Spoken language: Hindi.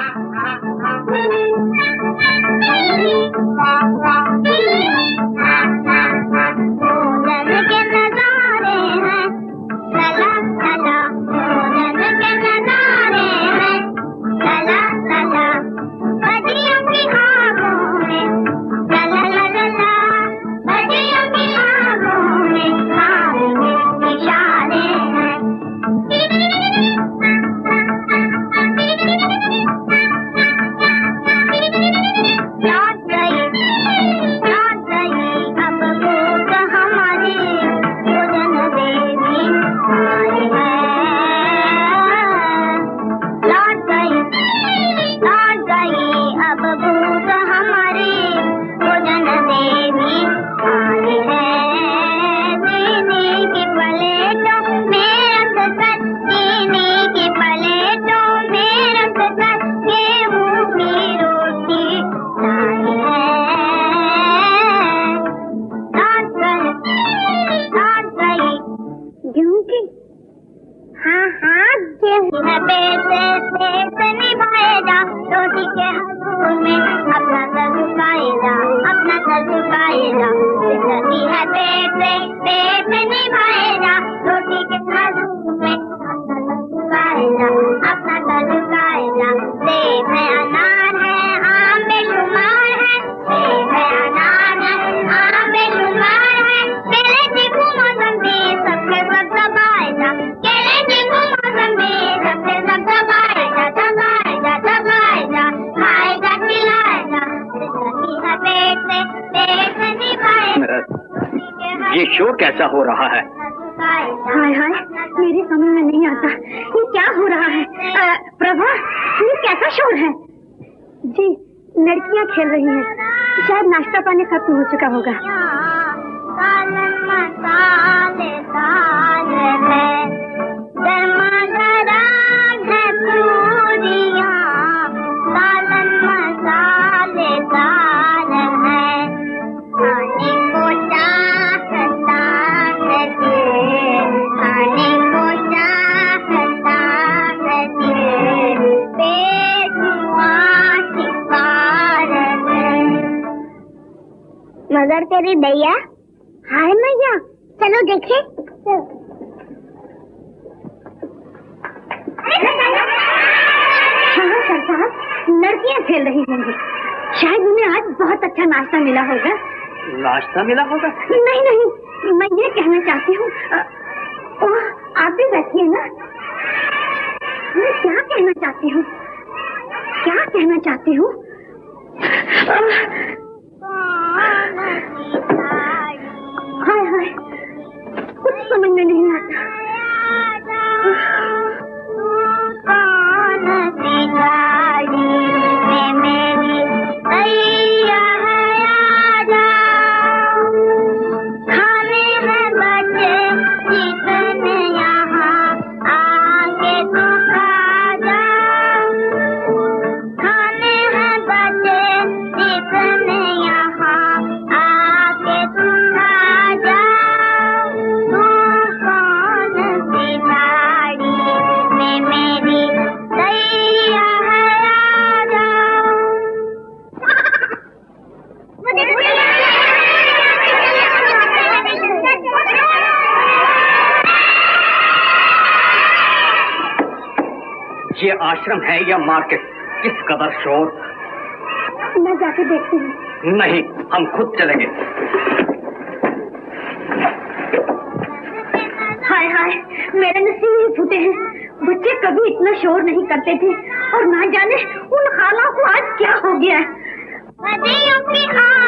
ये शोर कैसा हो रहा है? हाय हाय, मेरे समझ में नहीं आता ये क्या हो रहा है। प्रभा, ये कैसा शोर है? जी, लड़कियां खेल रही हैं, शायद नाश्ता पानी खत्म हो चुका होगा। मगर तेरी दैया। हाय मैया, चलो देखे। हाँ सरकार, लड़कियां खेल रही होंगी, शायद उन्हें आज बहुत अच्छा नाश्ता मिला होगा। नाश्ता मिला होगा? नहीं नहीं, मैं ये कहना चाहती हूँ। आप भी बैठिए ना। मैं क्या कहना चाहती हूँ, क्या कहना चाहती हूँ? हाय हाय, कुछ समझ में नहीं आता। ये आश्रम है या मार्केट? किस कदर शोर। मैं जाके देखती हूँ। नहीं, हम खुद चलेंगे। हाय हाय, मेरे नसीब ही फूटे हैं। बच्चे कभी इतना शोर नहीं करते थे और ना जाने उन खाला को आज क्या हो गया है।